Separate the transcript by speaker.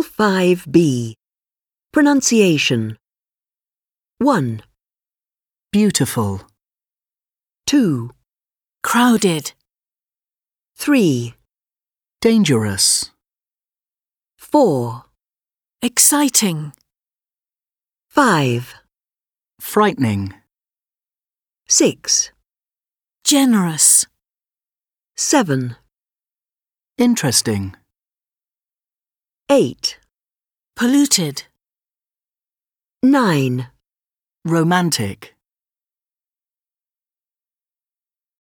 Speaker 1: Level 5B. Pronunciation. 1,
Speaker 2: Beautiful.
Speaker 1: 2,
Speaker 3: Crowded.
Speaker 1: 3,
Speaker 2: Dangerous.
Speaker 1: 4,
Speaker 3: Exciting.
Speaker 1: 5,
Speaker 2: Frightening.
Speaker 1: 6,
Speaker 3: Generous.
Speaker 1: 7,
Speaker 2: Interesting.
Speaker 1: 8,
Speaker 3: Polluted.
Speaker 1: 9,
Speaker 2: Romantic.